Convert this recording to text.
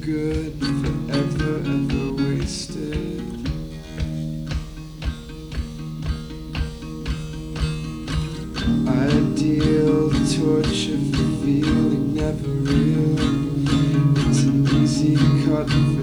good, forever, ever wasted. Ideal torture for feeling never real. It's an easy cut.